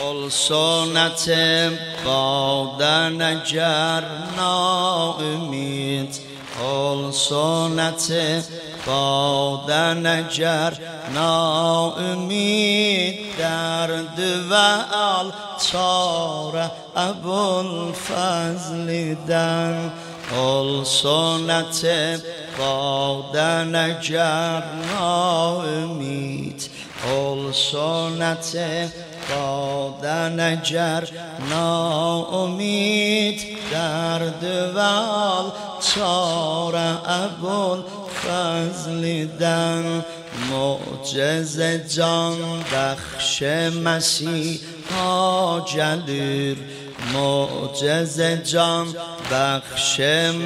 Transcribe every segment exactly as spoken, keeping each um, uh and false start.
ال سنت بادن اگر ناامید ال سنت بادن اگر ناامید درد و الچاره ابوالفضل دن ال سنت بادن اگر ناامید ال سنت بادن اگر ناامید درد و الچاره ابوالفضل دن معجز جان بخش مسیحا جلور معجز جان بخش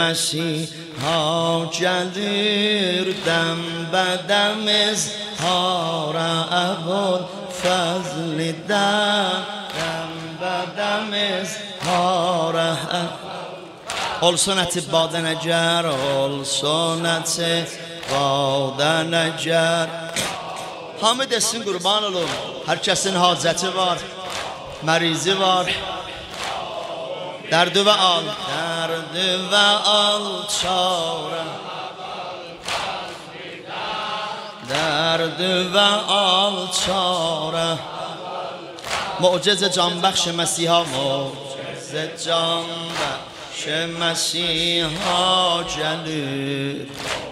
مسیحا جلور دم بدم اظهار ابوالفضل دن دم بدم اظهار ال سنت بادن اگر ال سنت بادن اگر همه دستین قربان olun. Herkesin haceti var, merizi var. Derdi ve al, derdi ve al çare. Derdi ve al çare. Mucize can bخش مسیحا mucize can bخش مسیحا جلور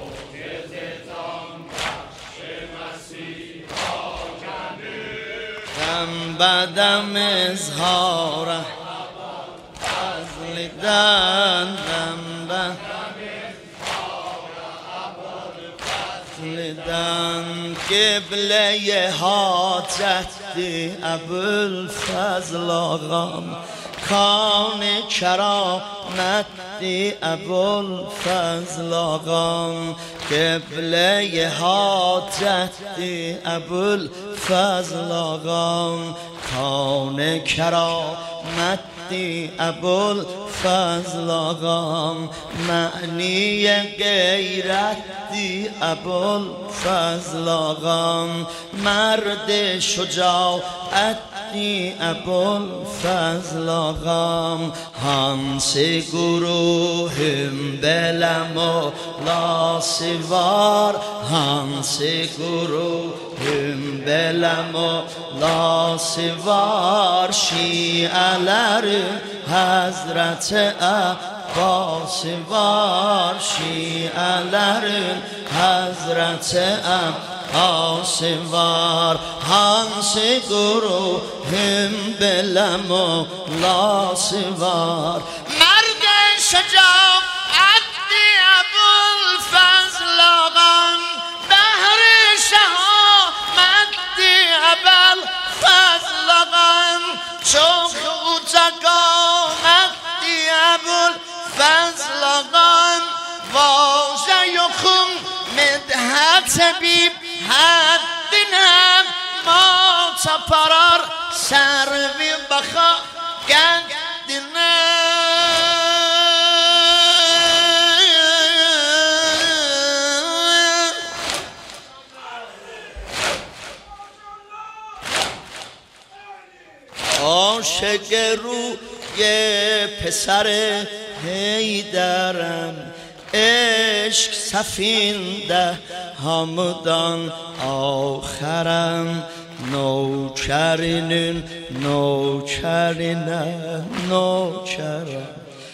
دم بدم اظهار فضل دن دم بدم فضل دن قبله حاجت دی ابوالفضل آقام کان کرامت دی ابوالفضل آقام قبله حاجت دی ابوالفضل آقام کان کرامت دی ابوالفضل آقام معنی غیرت دی ابوالفضل آقام مرد شجاعت دی ابوالفضل آقام همس گروهم بلم و لاسوار همس گروهم بلم و لاسوار شیعلر حضرت عباس وار شیعلر حضرت عباس وار هنس گروهم بلم و لاسوار مرد شجاعت دی ابوالفضل آقام بهر شهامت دی ابوالفضل آقام چون خودگامت دی ابوالفضل آقام واژه و خون مدحت بیم حدینم ما تپرار سروی بخا گندینم عاشق روی پسر حیدرم عشق سفینده همدان آخرم نوکرینین نوکرینه نوکرم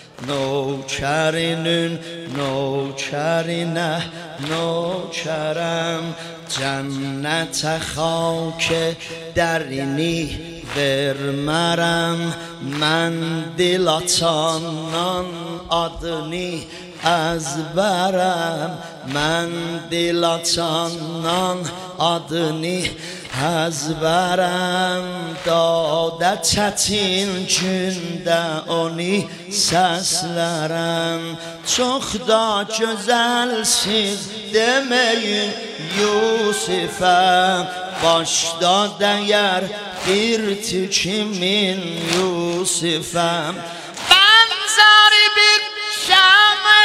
نوکرینین نوکرینه نوکرم جنت خاک درینی vermərəm mən dil açandan adını əzbərəm mən dil açandan adını əzbərəm dadə çətin gündə onu səslərəm çox da gözəlsiz deməyin Yusifəm başda dəyər bir tükimin Yusifəm bənzəri bir şam-ı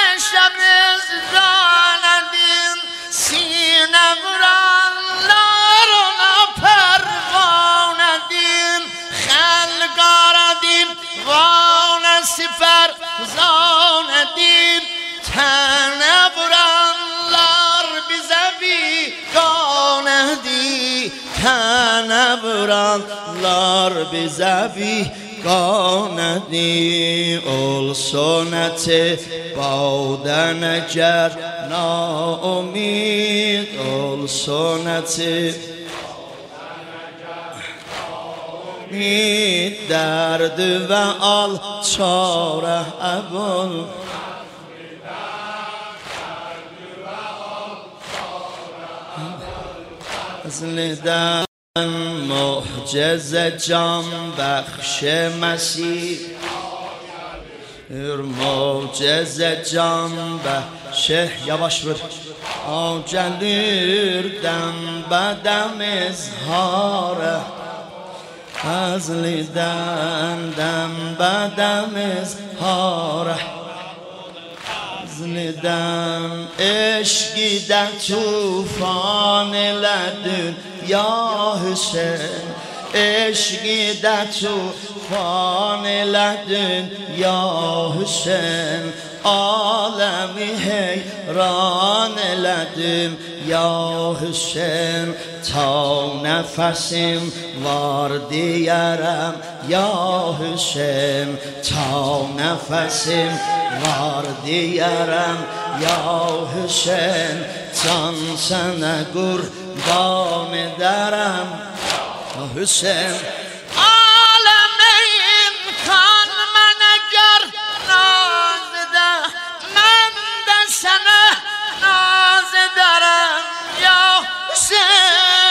şəbizdanədim sinə vuranlar ona pərvanədim xəl سفر زاندین تنبرانlar bize biganedi tənəvranlar bizə biganedi olsun əti bağdan əgər naumid olsun əti naumid dərdi və al çarə əbul ازلدن معجزه جان بخش مسیح معجزه جان بخش yavaş vur gelirden بدم اظهاره ازلدن دم بدم اظهاره ازلدن عشقی در توفان لدن یا حسین عشقی در توفان لدن یا حسین عالمی حیران لدن یا حسین تا نفسیم وارد یارم یا حسین تا نفسیم وارد یارم یا حسین جان سنه قربان درم یا حسین عالمین کن من اگر نازده من ده سنه ناز درم یا حسین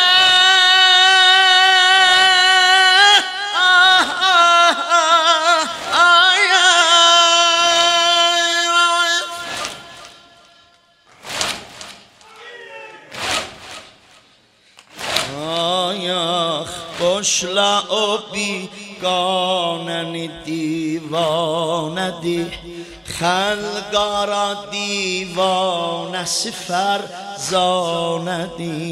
boşla o biganeni divanedi xalqara divanesi farzanedi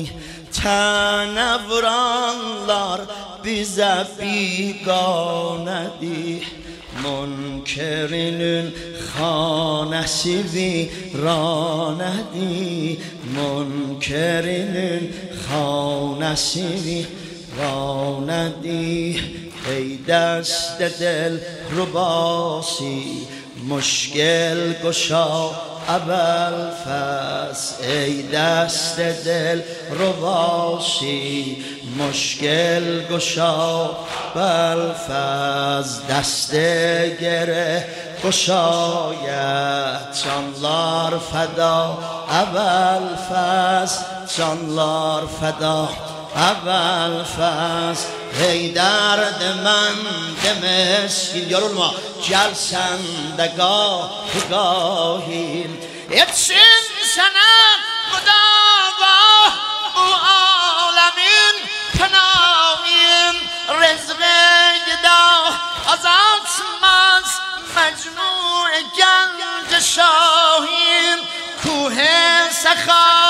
tənəvranlar bizə biganedi münkerinin xanəsi viranedi münkerinin xanəsi viranedi راندی ای دست دل رباسی مشکل گشا اول فس ای دست دل رباسی مشکل گشا اول فس دست گره گشاید جانlar فدا اول فس جانlar فدا اول فصل ای درد من مسکین yorulma gel sen de gahgahim etsin sana müdava bu alemin penahim rızkı da azaltmaz mecnun gence şahin kuhe sakha